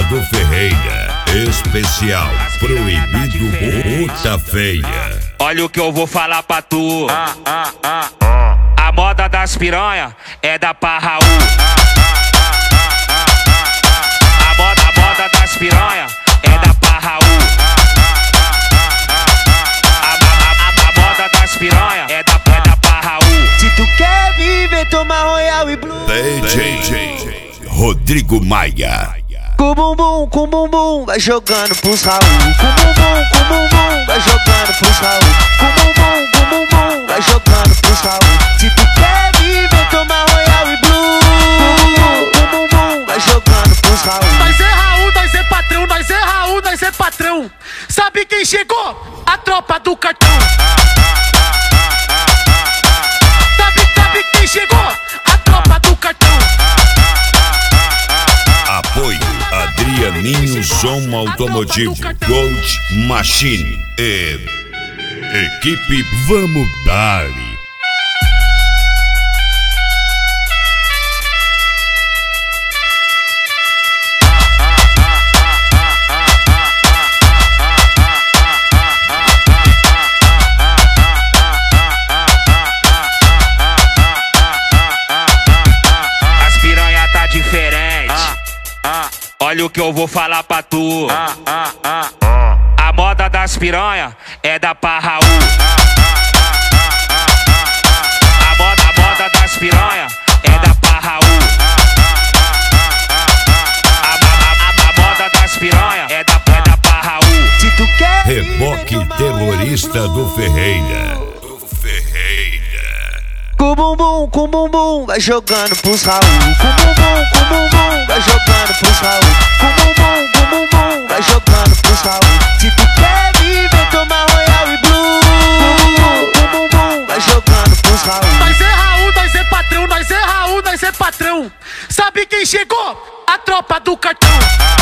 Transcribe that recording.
do Ferreira. Especial Proibido Puta Feia. Olha o que eu vou falar pra tu. A moda das piranha é da Parraú. A moda das piranha é da Parraú. A moda das piranha é da Parraú. Se tu quer viver, toma Royal e Blue. DJ Rodrigo Maia. Com bumbum, vai jogando pros Raul. Com bumbum, vai jogando pros Raul. Com bumbum, vai jogando pros Raul. Se tu quer viver, toma Royal e Blue. Com bumbum, vai jogando pros Raul. Nós é Raul, nós é patrão, nós é Raul, nós é patrão. Sabe quem chegou? A tropa do cartão. Sabe quem chegou? A tropa do cartão. Apoio Adrianinho Som Automotivo, Gold Machine e equipe Vamos Dar. As piranha tá diferente. Olha o que eu vou falar pra tu. A moda das piranha é da Parraú. A moda das piranha é da Parraú. A moda das piranha é da Parraú. Se tu quer Reboque Terrorista do Ferreira. com bumbum, vai jogando pros Raul. Com bumbum, vai jogando pros Raul. Com bumbum, vai jogando pros Raul. Se tu quer viver, toma Royal e Blue. Com bumbum, vai jogando pros Raul. Nós é Raul, nós é patrão, nós é Raul, nós é patrão. Sabe quem chegou? A tropa do cartão.